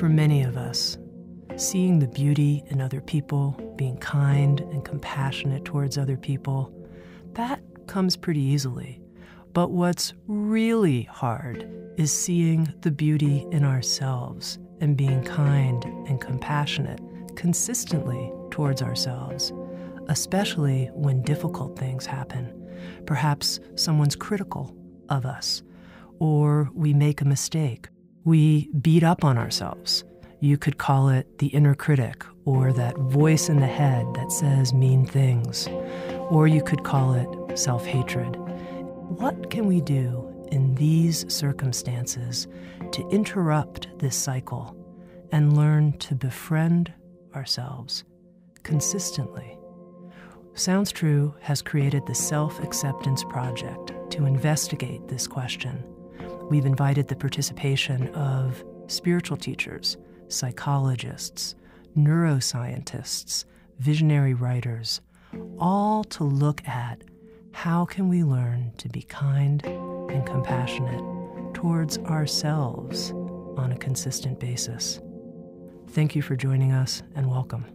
For many of us, seeing the beauty in other people, being kind and compassionate towards other people, that comes pretty easily. But what's really hard is seeing the beauty in ourselves and being kind and compassionate consistently towards ourselves, especially when difficult things happen. Perhaps someone's critical of us, or we make a mistake. We beat up on ourselves. You could call it the inner critic, or that voice in the head that says mean things, or you could call it self-hatred. What can we do in these circumstances to interrupt this cycle and learn to befriend ourselves consistently? Sounds True has created the Self-Acceptance Project to investigate this question. We've invited the participation of spiritual teachers, psychologists, neuroscientists, visionary writers, all to look at how can we learn to be kind and compassionate towards ourselves on a consistent basis. Thank you for joining us, and welcome.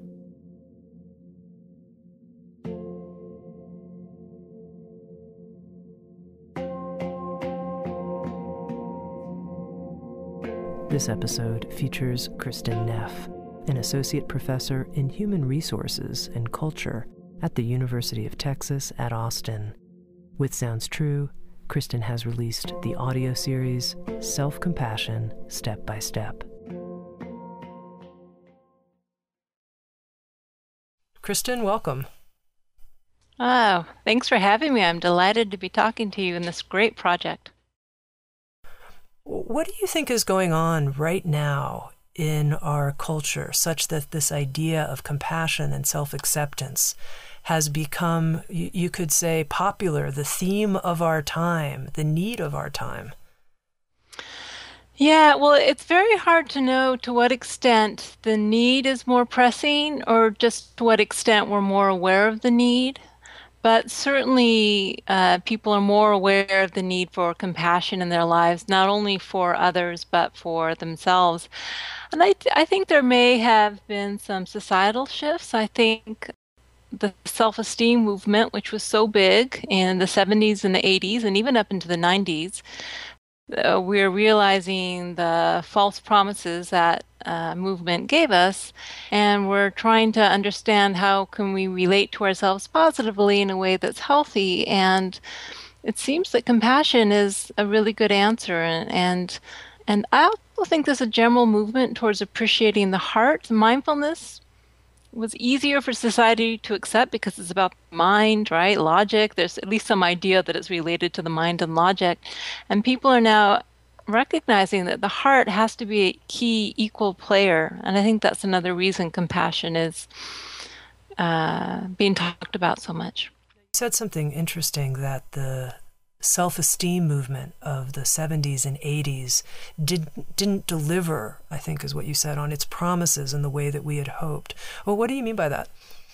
This episode features Kristin Neff, an associate professor in human resources and culture at the University of Texas at Austin. With Sounds True, Kristin has released the audio series Self-Compassion Step by Step. Kristin, welcome. Oh, thanks for having me. I'm delighted to be talking to you in this great project. What do you think is going on right now in our culture such that this idea of compassion and self-acceptance has become, you could say, popular, the theme of our time, the need of our time? Yeah, well, it's very hard to know to what extent the need is more pressing or just to what extent we're more aware of the need. But certainly people are more aware of the need for compassion in their lives, not only for others, but for themselves. And I think there may have been some societal shifts. I think the self-esteem movement, which was so big in the 70s and the 80s, and even up into the 90s, we're realizing the false promises that movement gave us, and we're trying to understand how can we relate to ourselves positively in a way that's healthy. And it seems that compassion is a really good answer. And I also think there's a general movement towards appreciating the heart. Mindfulness was easier for society to accept because it's about mind, right? Logic. There's at least some idea that it's related to the mind and logic. And people are now recognizing that the heart has to be a key equal player. And I think that's another reason compassion is being talked about so much. You said something interesting, that the self-esteem movement of the 70s and 80s didn't deliver, I think is what you said, on its promises in the way that we had hoped. Well, what do you mean by that?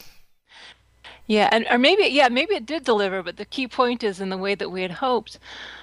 Yeah, or maybe it did deliver, but the key point is in the way that we had hoped.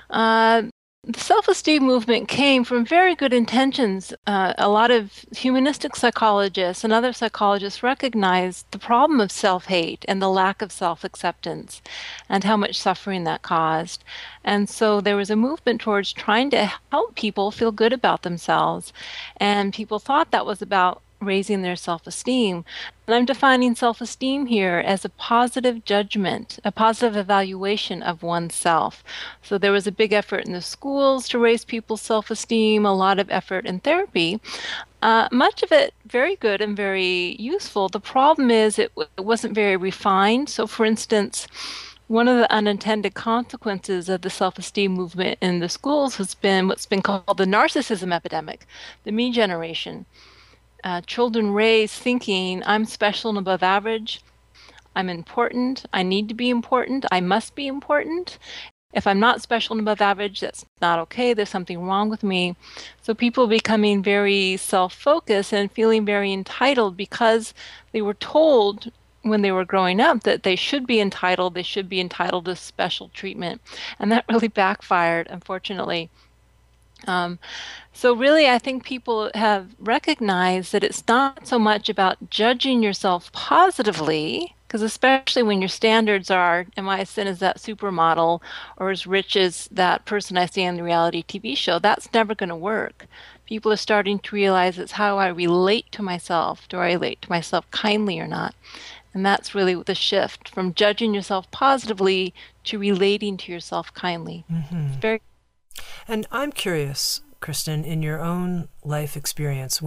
The self-esteem movement came from very good intentions. A lot of humanistic psychologists and other psychologists recognized the problem of self-hate and the lack of self-acceptance and how much suffering that caused. And so there was a movement towards trying to help people feel good about themselves. And people thought that was about raising their self-esteem. And I'm defining self-esteem here as a positive judgment, a positive evaluation of oneself. So there was a big effort in the schools to raise people's self-esteem, a lot of effort in therapy. Much of it very good and very useful. The problem is it wasn't very refined. So for instance, one of the unintended consequences of the self-esteem movement in the schools has been what's been called the narcissism epidemic, the me generation. Children raised thinking, I'm special and above average, I'm important, I need to be important, I must be important. If I'm not special and above average, that's not okay, there's something wrong with me. So people becoming very self-focused and feeling very entitled because they were told when they were growing up that they should be entitled to special treatment. And that really backfired, unfortunately. Um, so really, I think people have recognized that it's not so much about judging yourself positively, because especially when your standards are, am I as thin as that supermodel or as rich as that person I see on the reality TV show, that's never going to work. People are starting to realize it's how I relate to myself. Do I relate to myself kindly or not? And that's really the shift from judging yourself positively to relating to yourself kindly. It's very And I'm curious, Kristen, in your own life experience,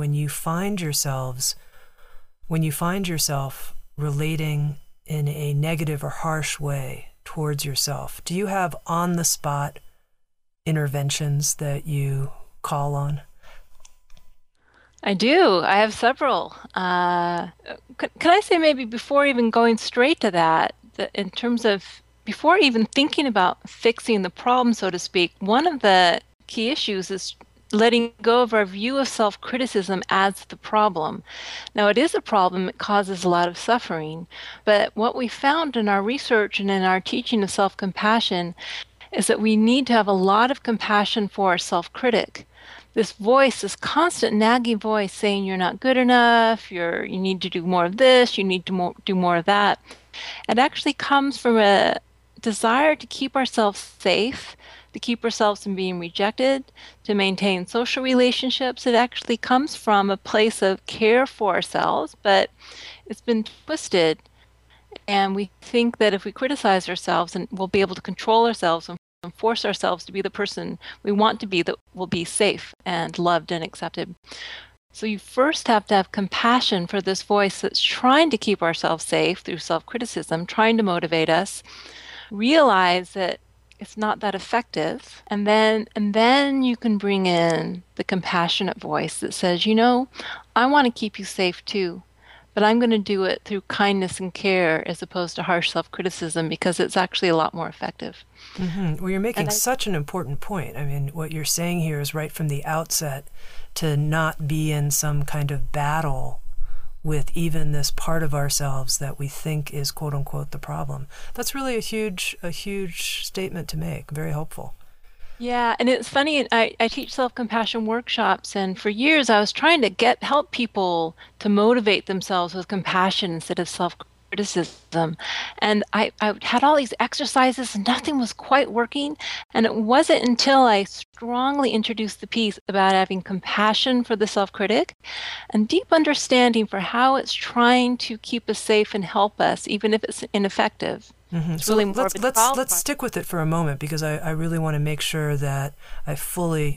when you find yourself relating in a negative or harsh way towards yourself, do you have on the spot interventions that you call on? I do. I have several. Can I say maybe before even going straight to that, that in terms of before even thinking about fixing the problem, so to speak, one of the key issues is letting go of our view of self-criticism as the problem. Now, it is a problem. It causes a lot of suffering. But what we found in our research and in our teaching of self-compassion is that we need to have a lot of compassion for our self-critic. This voice, this constant nagging voice saying you're not good enough, you need to do more of this, you need to do more of that. It actually comes from a desire to keep ourselves safe, to keep ourselves from being rejected, to maintain social relationships. It actually comes from a place of care for ourselves, but it's been twisted. And we think that if we criticize ourselves, and we'll be able to control ourselves and force ourselves to be the person we want to be, that will be safe and loved and accepted. So you first have to have compassion for this voice that's trying to keep ourselves safe through self-criticism, trying to motivate us, realize that it's not that effective, and then you can bring in the compassionate voice that says, I want to keep you safe too, but I'm going to do it through kindness and care as opposed to harsh self-criticism, because it's actually a lot more effective. Well, you're making such an important point. I mean, what you're saying here is right from the outset to not be in some kind of battle with even this part of ourselves that we think is quote unquote the problem. That's really a huge statement to make. Very helpful. Yeah, and it's funny, I teach self-compassion workshops, and for years I was trying to help people to motivate themselves with compassion instead of self-criticism. And I had all these exercises and nothing was quite working. And it wasn't until I strongly introduced the piece about having compassion for the self-critic and deep understanding for how it's trying to keep us safe and help us, even if it's ineffective. It's So really more of a let's stick with it for a moment, because I really want to make sure that I fully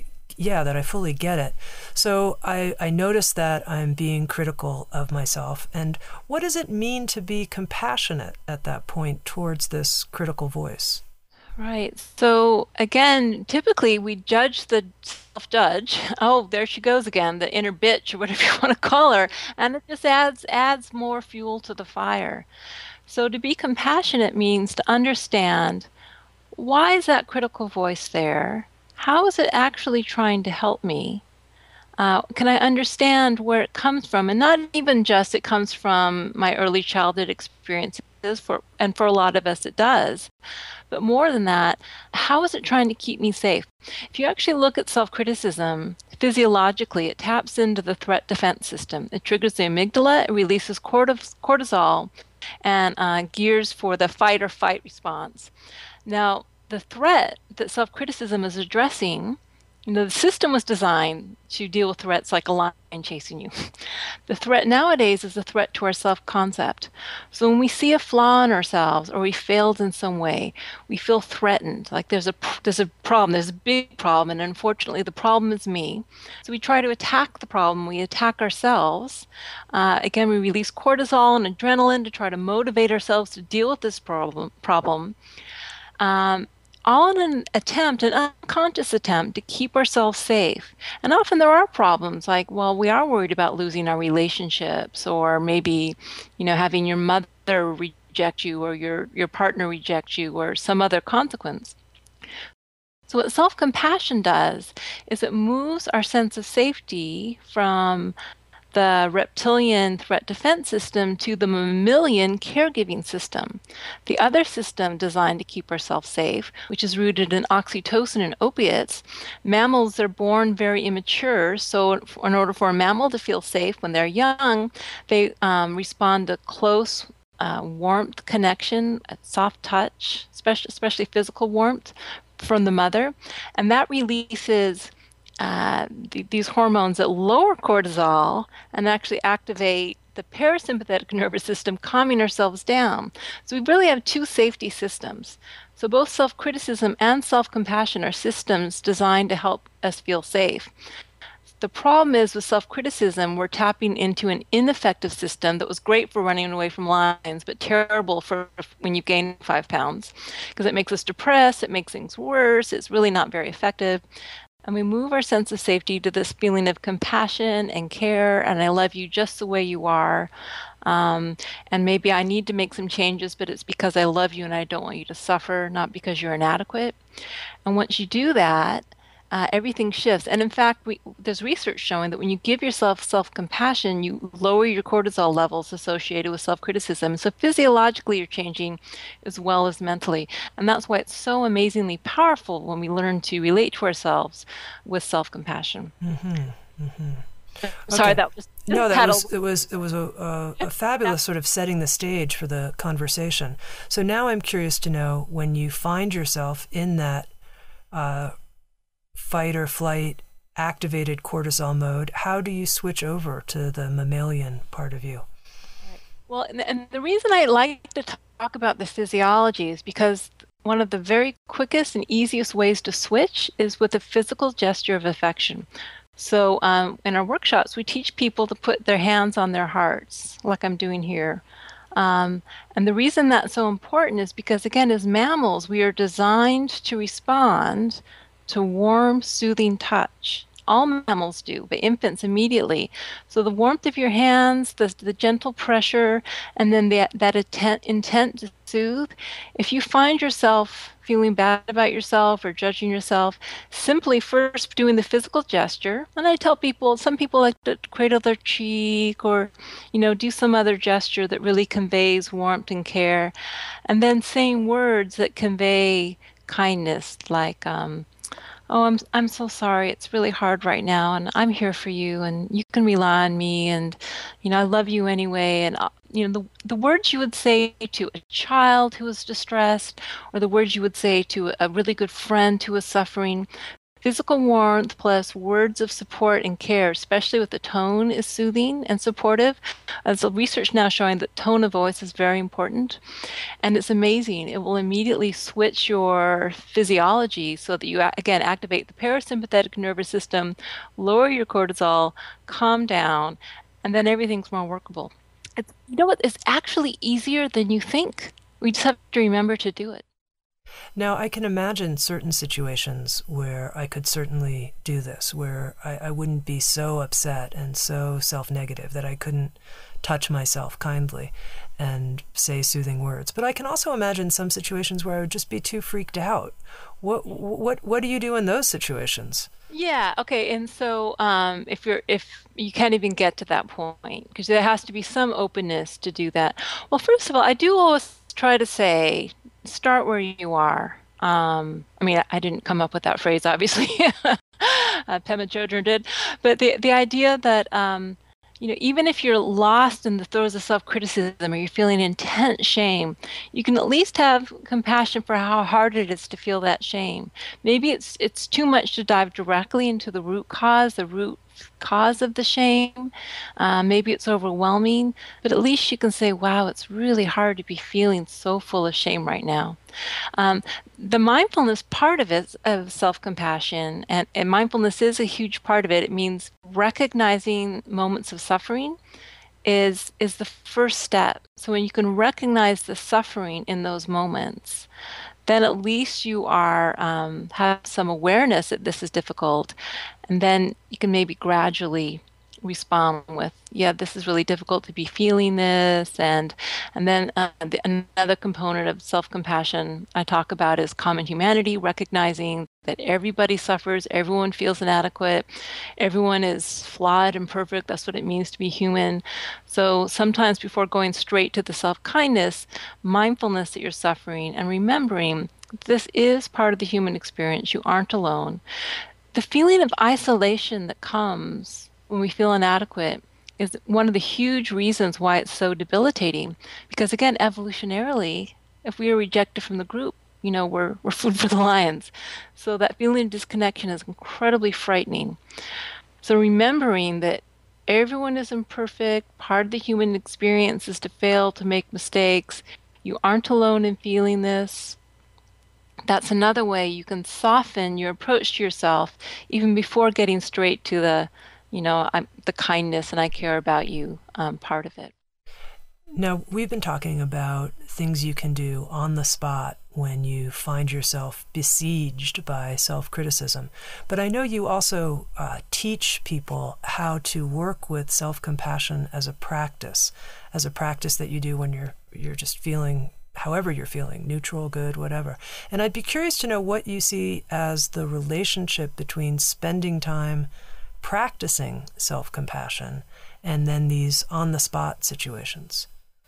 get it. So I notice that I'm being critical of myself. And what does it mean to be compassionate at that point towards this critical voice? Right. So again, typically we judge the self-judge. Oh, there she goes again, the inner bitch or whatever you want to call her, and it just adds more fuel to the fire. So to be compassionate means to understand, why is that critical voice there? How is it actually trying to help me? Can I understand where it comes from? And not even just it comes from my early childhood experiences, and for a lot of us it does. But more than that, how is it trying to keep me safe? If you actually look at self-criticism, physiologically, it taps into the threat defense system. It triggers the amygdala, it releases cortisol, and gears for the fight or fight response. Now, the threat that self-criticism is addressing, the system was designed to deal with threats like a lion chasing you. The threat nowadays is a threat to our self-concept. So when we see a flaw in ourselves or we failed in some way, we feel threatened, like there's a problem, there's a big problem, and unfortunately the problem is me. So we try to attack the problem, we attack ourselves. Again, we release cortisol and adrenaline to try to motivate ourselves to deal with this problem. All in an unconscious attempt to keep ourselves safe. And often there are problems like, well, we are worried about losing our relationships, or maybe, having your mother reject you, or your partner reject you, or some other consequence. So what self-compassion does is it moves our sense of safety from the reptilian threat defense system to the mammalian caregiving system. The other system designed to keep ourselves safe, which is rooted in oxytocin and opiates. Mammals are born very immature, so in order for a mammal to feel safe when they're young, they respond to close warmth connection, soft touch, especially physical warmth from the mother, and that releases these hormones that lower cortisol and actually activate the parasympathetic nervous system, calming ourselves down. So we really have two safety systems. So both self-criticism and self-compassion are systems designed to help us feel safe. The problem is with self-criticism, we're tapping into an ineffective system that was great for running away from lions, but terrible for when you gain 5 pounds, because it makes us depressed, it makes things worse, it's really not very effective. And we move our sense of safety to this feeling of compassion and care, and I love you just the way you are. And maybe I need to make some changes, but it's because I love you and I don't want you to suffer, not because you're inadequate. And once you do that, everything shifts. And in fact, there's research showing that when you give yourself self-compassion, you lower your cortisol levels associated with self-criticism. So physiologically, you're changing as well as mentally. And that's why it's so amazingly powerful when we learn to relate to ourselves with self-compassion. Sorry, that was no. It was a fabulous sort of setting the stage for the conversation. So now I'm curious to know, when you find yourself in that fight or flight activated cortisol mode, how do you switch over to the mammalian part of you? Well, and the reason I like to talk about the physiology is because one of the very quickest and easiest ways to switch is with a physical gesture of affection. So in our workshops, we teach people to put their hands on their hearts, like I'm doing here. And the reason that's so important is because, again, as mammals, we are designed to respond to warm, soothing touch. All mammals do, but infants immediately. So the warmth of your hands, the gentle pressure, and then that intent to soothe. If you find yourself feeling bad about yourself or judging yourself, simply first doing the physical gesture. And I tell people, some people like to cradle their cheek or, do some other gesture that really conveys warmth and care. And then saying words that convey kindness, like, oh, I'm so sorry. It's really hard right now, and I'm here for you, and you can rely on me, and I love you anyway. And the words you would say to a child who is distressed, or the words you would say to a really good friend who is suffering. Physical warmth plus words of support and care, especially with the tone, is soothing and supportive. There's research now showing that tone of voice is very important. And it's amazing. It will immediately switch your physiology so that you, again, activate the parasympathetic nervous system, lower your cortisol, calm down, and then everything's more workable. You know what? It's actually easier than you think. We just have to remember to do it. Now, I can imagine certain situations where I could certainly do this, where I wouldn't be so upset and so self-negative that I couldn't touch myself kindly and say soothing words. But I can also imagine some situations where I would just be too freaked out. What do you do in those situations? Yeah, okay. And so if you can't even get to that point, because there has to be some openness to do that. Well, first of all, I do always try to say, start where you are. I didn't come up with that phrase, obviously. Pema Chodron did. But the idea that, even if you're lost in the throes of self-criticism or you're feeling intense shame, you can at least have compassion for how hard it is to feel that shame. Maybe it's too much to dive directly into the root cause of the shame. Maybe it's overwhelming, but at least you can say, wow, it's really hard to be feeling so full of shame right now. The mindfulness part of it, of self-compassion, and mindfulness is a huge part of it. It means recognizing moments of suffering is the first step. So when you can recognize the suffering in those moments, then at least you are have some awareness that this is difficult, and then you can maybe gradually respond with, yeah, this is really difficult to be feeling this. And then another component of self-compassion I talk about is common humanity, recognizing that everybody suffers, everyone feels inadequate, everyone is flawed and perfect. That's what it means to be human. So sometimes before going straight to the self-kindness, mindfulness that you're suffering and remembering this is part of the human experience. You aren't alone. The feeling of isolation that comes when we feel inadequate is one of the huge reasons why it's so debilitating. Because again, evolutionarily, if we are rejected from the group, we're food for the lions. So that feeling of disconnection is incredibly frightening. So remembering that everyone is imperfect, part of the human experience is to fail, to make mistakes. You aren't alone in feeling this. That's another way you can soften your approach to yourself even before getting straight to the kindness and I care about you part of it. Now, we've been talking about things you can do on the spot when you find yourself besieged by self-criticism. But I know you also teach people how to work with self-compassion as a practice that you do when you're just feeling however you're feeling, neutral, good, whatever. And I'd be curious to know what you see as the relationship between spending time practicing self-compassion and then these on-the-spot situations.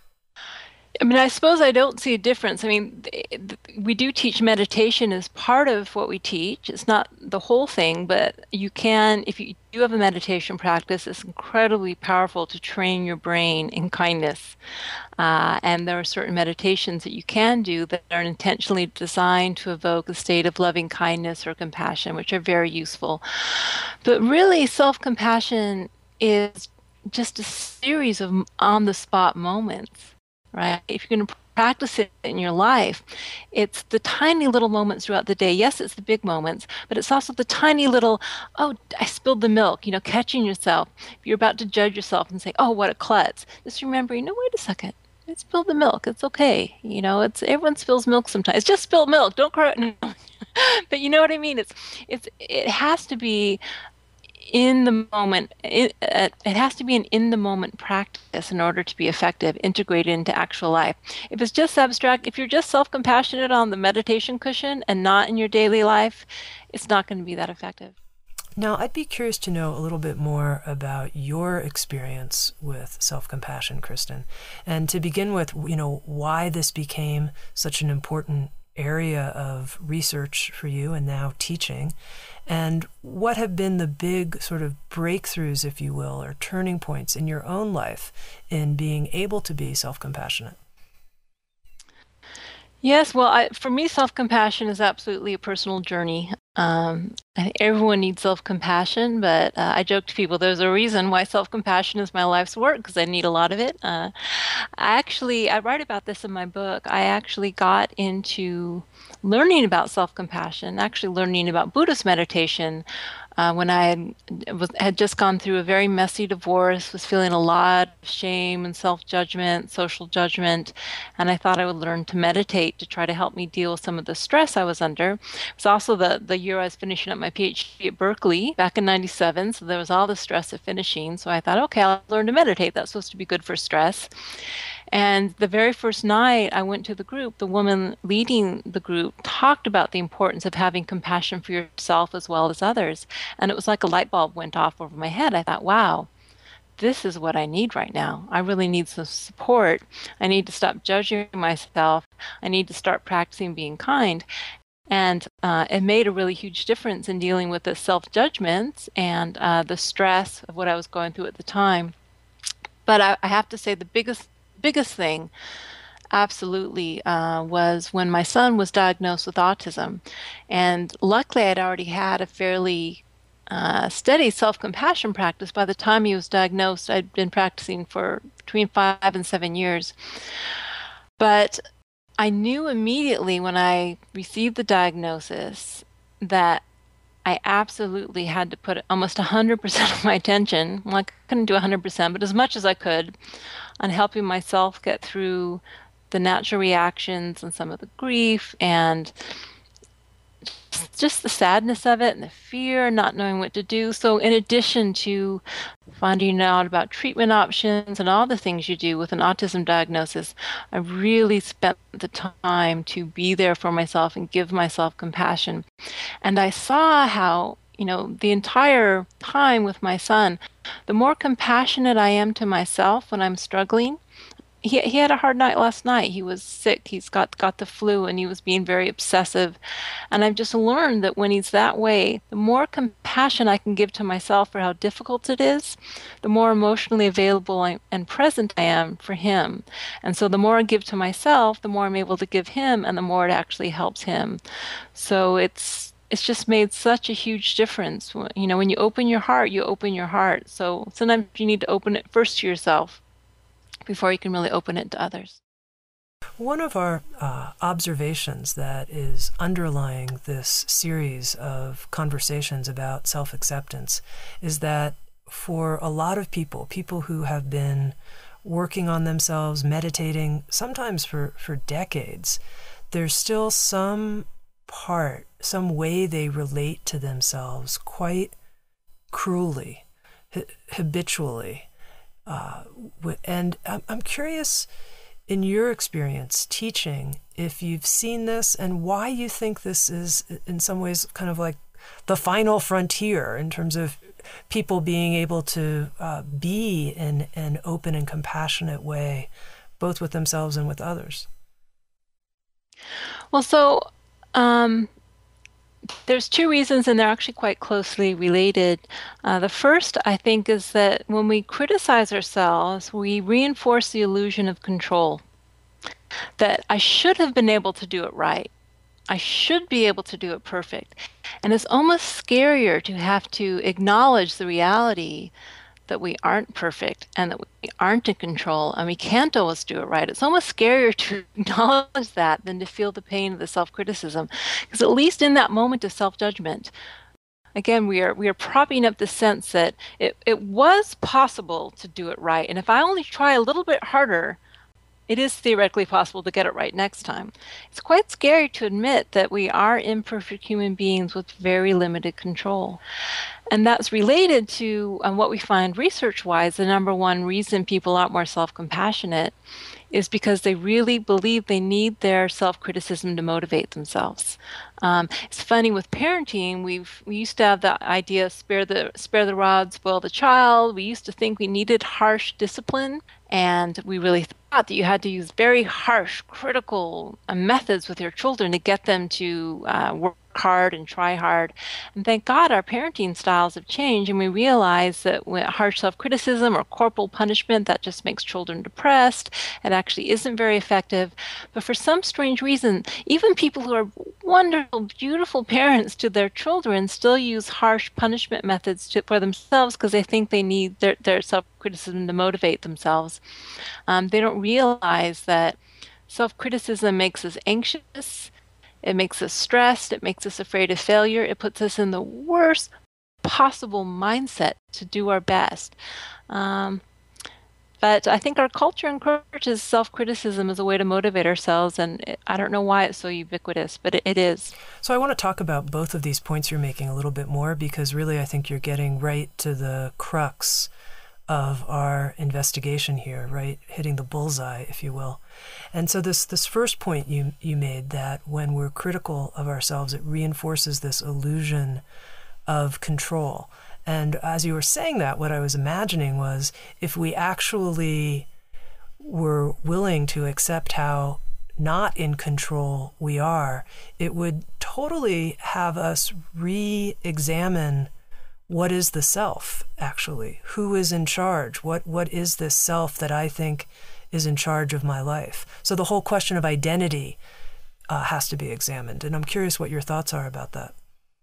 I mean, I suppose I don't see a difference. I mean, we do teach meditation as part of what we teach. It's not the whole thing, but you can, if you do have a meditation practice, it's incredibly powerful to train your brain in kindness. And there are certain meditations that you can do that are intentionally designed to evoke a state of loving kindness or compassion, which are very useful. But really, self-compassion is just a series of on-the-spot moments. Right? If you're going to practice it in your life, it's the tiny little moments throughout the day. Yes, it's the big moments, but it's also the tiny little, oh, I spilled the milk, catching yourself. If you're about to judge yourself and say, oh, what a klutz, just remembering, no, wait a second. I spilled the milk. It's okay. It's everyone spills milk sometimes. It's just spilled milk. Don't cry. No. But you know what I mean? It has to be in the moment. It has to be an in the moment practice in order to be effective, integrated into actual life. If it's just abstract, if you're just self-compassionate on the meditation cushion and not in your daily life, it's not going to be that effective. Now, I'd be curious to know a little bit more about your experience with self-compassion, Kristen. And to begin with, why this became such an important area of research for you and now teaching, and what have been the big sort of breakthroughs, if you will, or turning points in your own life in being able to be self-compassionate? Yes, well, for me, self-compassion is absolutely a personal journey. I think everyone needs self-compassion, but I joke to people there's a reason why self-compassion is my life's work, because I need a lot of it. I write about this in my book. I actually got into learning about self-compassion, actually learning about Buddhist meditation when I had just gone through a very messy divorce, was feeling a lot of shame and self-judgment, social judgment, and I thought I would learn to meditate to try to help me deal with some of the stress I was under. It was also the year I was finishing up my PhD at Berkeley back in '97, so there was all the stress of finishing. So I thought, okay, I'll learn to meditate. That's supposed to be good for stress. And the very first night I went to the group, the woman leading the group talked about the importance of having compassion for yourself as well as others. And it was like a light bulb went off over my head. I thought, wow, this is what I need right now. I really need some support. I need to stop judging myself. I need to start practicing being kind. And it made a really huge difference in dealing with the self-judgments and the stress of what I was going through at the time. But I have to say the biggest thing absolutely was when my son was diagnosed with autism. And luckily I'd already had a fairly steady self-compassion practice. By the time he was diagnosed, I'd been practicing for between 5 and 7 years. But I knew immediately when I received the diagnosis that I absolutely had to put almost 100% of my attention, well, I couldn't do 100%, but as much as I could, on helping myself get through the natural reactions and some of the grief and just the sadness of it and the fear, not knowing what to do. So in addition to finding out about treatment options and all the things you do with an autism diagnosis, I really spent the time to be there for myself and give myself compassion. And I saw how, the entire time with my son, the more compassionate I am to myself when I'm struggling. He had a hard night last night. He was sick. He's got the flu and he was being very obsessive. And I've just learned that when he's that way, the more compassion I can give to myself for how difficult it is, the more emotionally available and present I am for him. And so the more I give to myself, the more I'm able to give him and the more it actually helps him. So it's just made such a huge difference. When you open your heart, you open your heart. So sometimes you need to open it first to yourself before you can really open it to others. One of our observations that is underlying this series of conversations about self-acceptance is that for a lot of people who have been working on themselves, meditating, sometimes for decades, there's still some way they relate to themselves quite cruelly, habitually. And I'm curious, in your experience teaching, if you've seen this and why you think this is in some ways kind of like the final frontier in terms of people being able to be in an open and compassionate way, both with themselves and with others. Well, so there's two reasons, and they're actually quite closely related. The first, I think, is that when we criticize ourselves, we reinforce the illusion of control. That I should have been able to do it right. I should be able to do it perfect. And it's almost scarier to have to acknowledge the reality that we aren't perfect and that we aren't in control and we can't always do it right. It's almost scarier to acknowledge that than to feel the pain of the self-criticism. Because at least in that moment of self-judgment, again, we are propping up the sense that it was possible to do it right. And if I only try a little bit harder, it is theoretically possible to get it right next time. It's quite scary to admit that we are imperfect human beings with very limited control. And that's related to what we find research-wise, the number one reason people aren't more self-compassionate is because they really believe they need their self-criticism to motivate themselves. It's funny with parenting. We used to have the idea spare the rod, spoil the child. We used to think we needed harsh discipline, and we really thought that you had to use very harsh, critical methods with your children to get them to work hard and try hard. And thank God our parenting styles have changed, and we realize that with harsh self-criticism or corporal punishment, that just makes children depressed. It actually isn't very effective. But for some strange reason, even people who are wonderful, beautiful parents to their children still use harsh punishment methods for themselves because they think they need their self-criticism to motivate themselves. They don't realize that self-criticism makes us anxious. It makes us stressed. It makes us afraid of failure. It puts us in the worst possible mindset to do our best. But I think our culture encourages self-criticism as a way to motivate ourselves, and I don't know why it's so ubiquitous, but it is. So I want to talk about both of these points you're making a little bit more, because really I think you're getting right to the crux of our investigation here, right? Hitting the bullseye, if you will. And so this first point you made, that when we're critical of ourselves, it reinforces this illusion of control. And as you were saying that, what I was imagining was if we actually were willing to accept how not in control we are, it would totally have us re-examine what is the self, actually? Who is in charge? What is this self that I think is in charge of my life? So the whole question of identity has to be examined. And I'm curious what your thoughts are about that.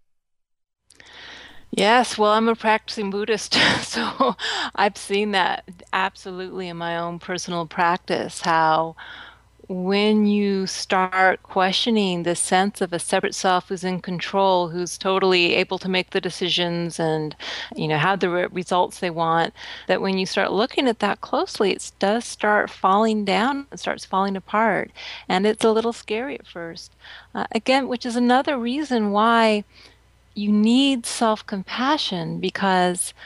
Yes, well, I'm a practicing Buddhist, so I've seen that absolutely in my own personal practice, how when you start questioning the sense of a separate self who's in control, who's totally able to make the decisions and, have the results they want, that when you start looking at that closely, it does start falling down, it starts falling apart. And it's a little scary at first. Again, which is another reason why you need self-compassion, because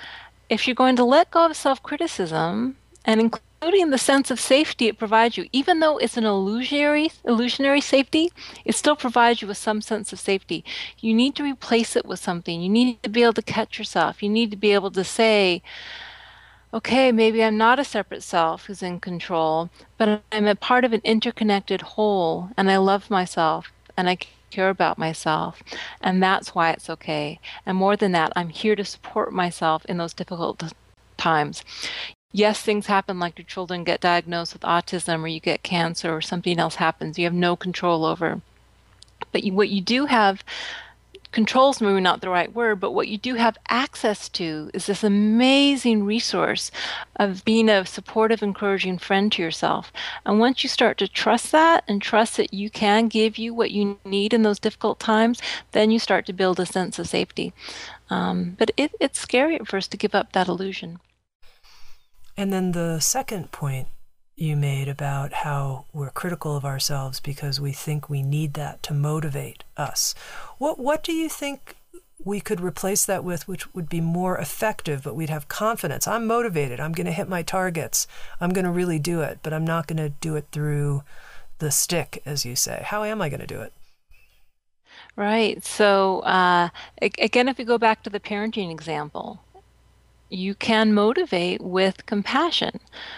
if you're going to let go of self-criticism, and including the sense of safety it provides you, even though it's an illusionary safety, it still provides you with some sense of safety. You need to replace it with something. You need to be able to catch yourself. You need to be able to say, okay, maybe I'm not a separate self who's in control, but I'm a part of an interconnected whole, and I love myself, and I care about myself, and that's why it's okay. And more than that, I'm here to support myself in those difficult times. Yes, things happen, like your children get diagnosed with autism, or you get cancer, or something else happens you have no control over. But what you do have, control is maybe not the right word, but what you do have access to is this amazing resource of being a supportive, encouraging friend to yourself. And once you start to trust that, and trust that you can give you what you need in those difficult times, then you start to build a sense of safety. But it's scary at first to give up that illusion. And then the second point you made about how we're critical of ourselves because we think we need that to motivate us. What do you think we could replace that with, which would be more effective, but we'd have confidence? I'm motivated. I'm going to hit my targets. I'm going to really do it, but I'm not going to do it through the stick, as you say. How am I going to do it? Right. So again, if we go back to the parenting example, you can motivate with compassion.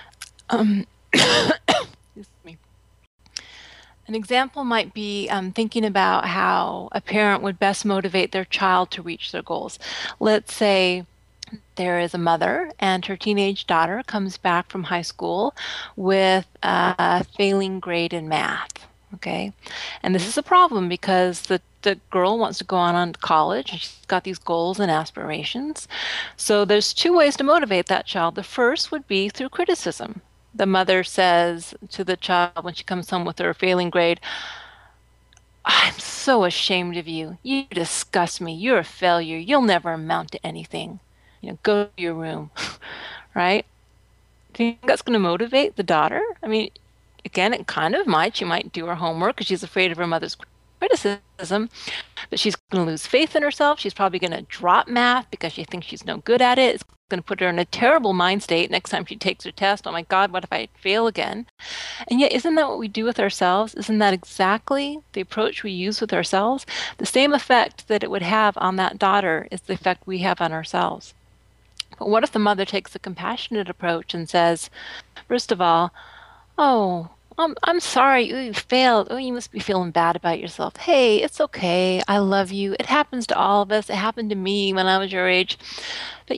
Excuse me. An example might be thinking about how a parent would best motivate their child to reach their goals. Let's say there is a mother and her teenage daughter comes back from high school with a failing grade in math. Okay, and this is a problem because the girl wants to go on to college, and she's got these goals and aspirations. So there's two ways to motivate that child. The first would be through criticism. The mother says to the child when she comes home with her failing grade, I'm so ashamed of you. You disgust me. You're a failure. You'll never amount to anything. Go to your room, right? Do you think that's going to motivate the daughter? I mean, again, it kind of might. She might do her homework because she's afraid of her mother's criticism, but she's going to lose faith in herself. She's probably going to drop math because she thinks she's no good at it. It's going to put her in a terrible mind state next time she takes her test. Oh my God, what if I fail again? And yet, isn't that what we do with ourselves? Isn't that exactly the approach we use with ourselves? The same effect that it would have on that daughter is the effect we have on ourselves. But what if the mother takes a compassionate approach and says, first of all, oh, I'm sorry, you failed. Oh, you must be feeling bad about yourself. Hey, it's okay. I love you. It happens to all of us. It happened to me when I was your age. But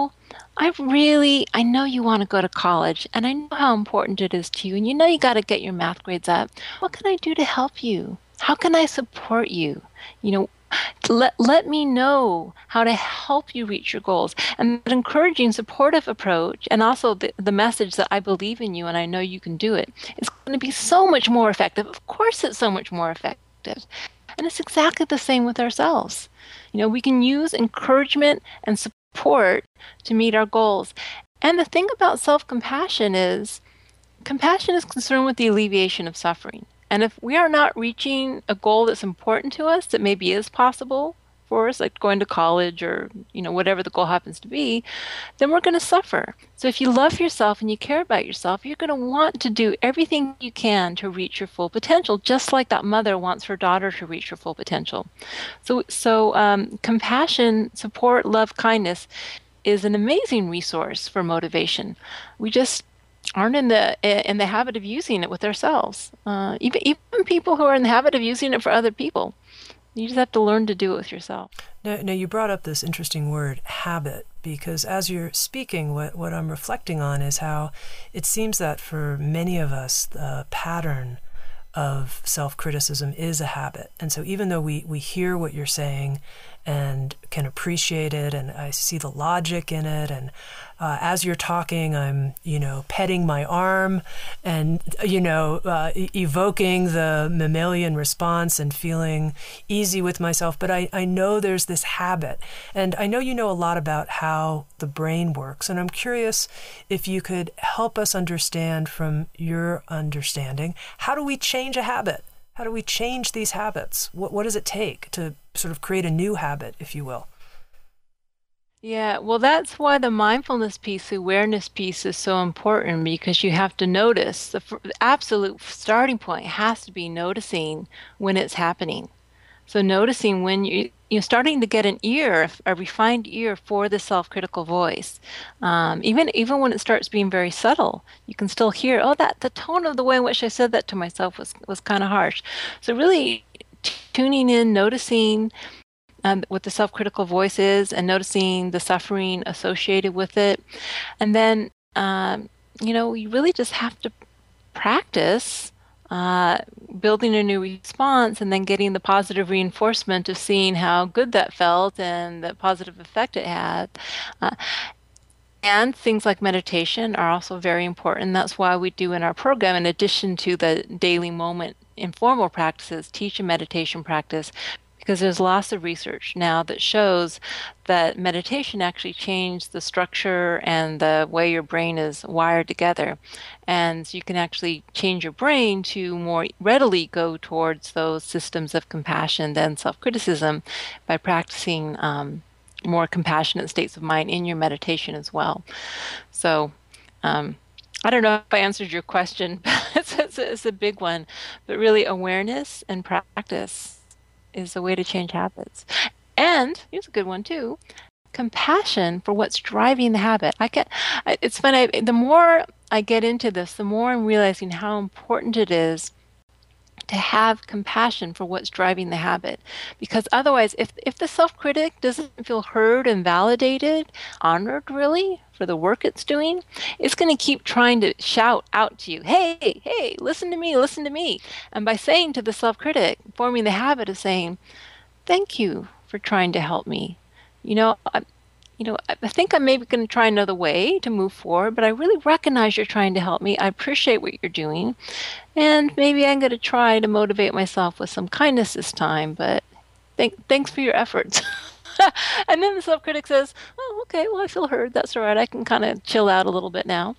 I know you want to go to college, and I know how important it is to you, and you got to get your math grades up. What can I do to help you? How can I support you? Let me know how to help you reach your goals. And that encouraging, supportive approach, and also the message that I believe in you and I know you can do it, is going to be so much more effective. Of course it's so much more effective. And it's exactly the same with ourselves. We can use encouragement and support to meet our goals. And the thing about self-compassion is, compassion is concerned with the alleviation of suffering. And if we are not reaching a goal that's important to us, that maybe is possible for us, like going to college or, whatever the goal happens to be, then we're going to suffer. So if you love yourself and you care about yourself, you're going to want to do everything you can to reach your full potential, just like that mother wants her daughter to reach her full potential. So compassion, support, love, kindness is an amazing resource for motivation. We just aren't in the habit of using it with ourselves. Even people who are in the habit of using it for other people. You just have to learn to do it with yourself. Now you brought up this interesting word, habit, because as you're speaking, what I'm reflecting on is how it seems that for many of us, the pattern of self-criticism is a habit. And so even though we hear what you're saying and can appreciate it, and I see the logic in it, and as you're talking, I'm, petting my arm and, evoking the mammalian response and feeling easy with myself. But I know there's this habit. And I know you know a lot about how the brain works. And I'm curious if you could help us understand from your understanding, how do we change a habit? How do we change these habits? What does it take to sort of create a new habit, if you will? Yeah, well, that's why the mindfulness piece, the awareness piece is so important because you have to notice. The absolute starting point has to be noticing when it's happening. So noticing when you're starting to get an ear, a refined ear for the self-critical voice, even when it starts being very subtle, you can still hear, oh, that the tone of the way in which I said that to myself was kind of harsh. So really tuning in, noticing what the self-critical voice is, and noticing the suffering associated with it, and then you really just have to practice uh, building a new response and then getting the positive reinforcement of seeing how good that felt and the positive effect it had. Uh, and things like meditation are also very important. That's why we do in our program, in addition to the daily moment informal practices, teach a meditation practice because there's lots of research now that shows that meditation actually changes the structure and the way your brain is wired together. And you can actually change your brain to more readily go towards those systems of compassion than self criticism by practicing more compassionate states of mind in your meditation as well. So, um, I don't know if I answered your question, but it's a big one. But really, awareness and practice is a way to change habits. And here's a good one too: compassion for what's driving the habit. It's funny, the more I get into this, the more I'm realizing how important it is to have compassion for what's driving the habit. Because otherwise, if the self critic doesn't feel heard and validated, honored really for the work it's doing, it's going to keep trying to shout out to you, hey, hey, listen to me, listen to me. And by saying to the self critic, forming the habit of saying, thank you for trying to help me. You know, I think I'm maybe going to try another way to move forward, but I really recognize you're trying to help me. I appreciate what you're doing. And maybe I'm going to try to motivate myself with some kindness this time, but thanks for your efforts. And then the self critic says, oh, okay, well, I feel heard. That's all right. I can kind of chill out a little bit now.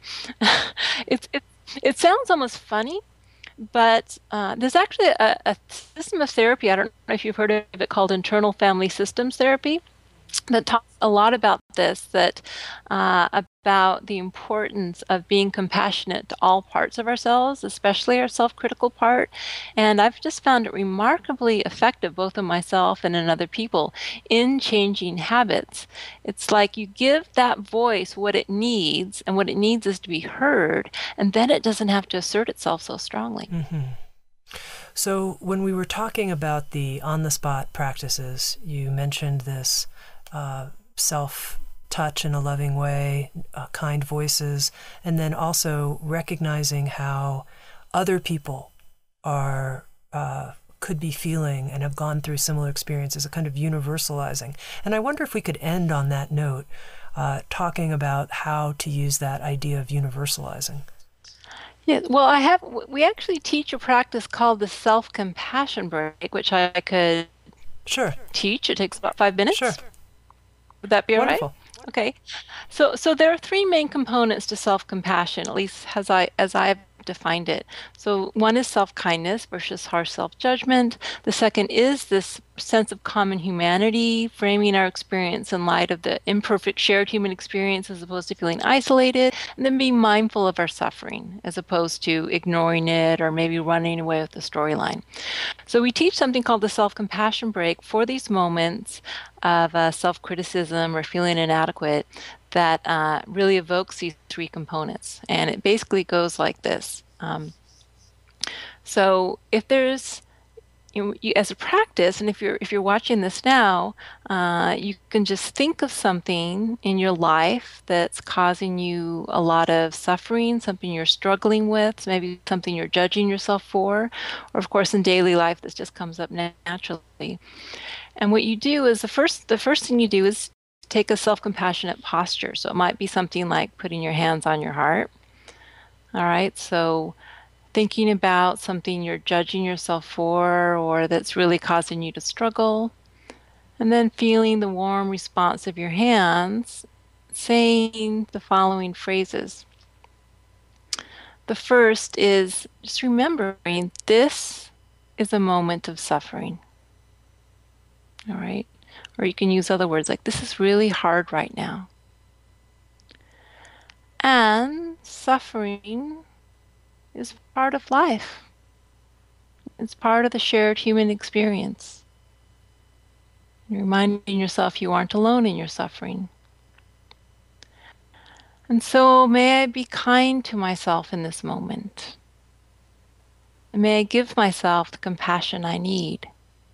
it, it, it sounds almost funny, but there's actually a system of therapy. I don't know if you've heard of it called internal family systems therapy that talks a lot about this, that about the importance of being compassionate to all parts of ourselves, especially our self-critical part. And I've just found it remarkably effective, both in myself and in other people, in changing habits. It's like you give that voice what it needs, and what it needs is to be heard, and then it doesn't have to assert itself so strongly. Mm-hmm. So when we were talking about the on-the-spot practices, you mentioned this self-touch in a loving way, kind voices, and then also recognizing how other people are could be feeling and have gone through similar experiences, a kind of universalizing. And I wonder if we could end on that note, talking about how to use that idea of universalizing. Yeah, well, we actually teach a practice called the self-compassion break, which I could Sure. teach. It takes about 5 minutes. Sure. Would that be all right? Wonderful. Okay. So there are three main components to self-compassion, at least as I've defined it. So one is self-kindness versus harsh self-judgment. The second is this sense of common humanity, framing our experience in light of the imperfect shared human experience as opposed to feeling isolated, and then being mindful of our suffering as opposed to ignoring it or maybe running away with the storyline. So we teach something called the self-compassion break for these moments of self-criticism or feeling inadequate that really evokes these three components. And it basically goes like this. So if there's as a practice, and if you're watching this now, you can just think of something in your life that's causing you a lot of suffering, something you're struggling with, maybe something you're judging yourself for, or of course in daily life this just comes up naturally. And what you do is the first thing you do is take a self-compassionate posture. So it might be something like putting your hands on your heart. All right, so thinking about something you're judging yourself for or that's really causing you to struggle, and then feeling the warm response of your hands, saying the following phrases. The first is just remembering this is a moment of suffering. All right. Or you can use other words like, this is really hard right now. And suffering is part of life. It's part of the shared human experience. You're reminding yourself you aren't alone in your suffering. And so may I be kind to myself in this moment. And may I give myself the compassion I need.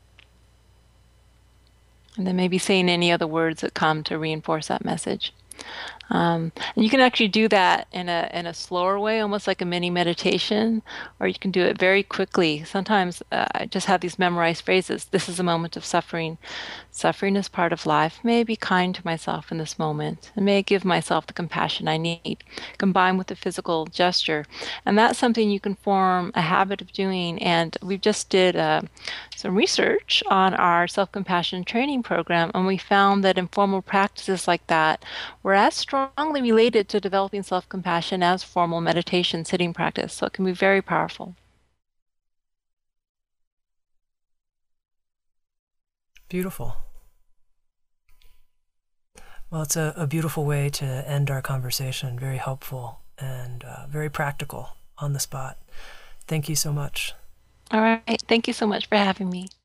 And then maybe saying any other words that come to reinforce that message. And you can actually do that in a slower way, almost like a mini meditation, or you can do it very quickly. Sometimes I just have these memorized phrases. This is a moment of suffering. Suffering is part of life. May I be kind to myself in this moment, and may I give myself the compassion I need, combined with the physical gesture. And that's something you can form a habit of doing. And we just did some research on our self-compassion training program, and we found that informal practices like that were as strongly related to developing self-compassion as formal meditation sitting practice. So it can be very powerful. Beautiful. Well, it's a beautiful way to end our conversation. Very helpful and very practical on the spot. Thank you so much. All right. Thank you so much for having me.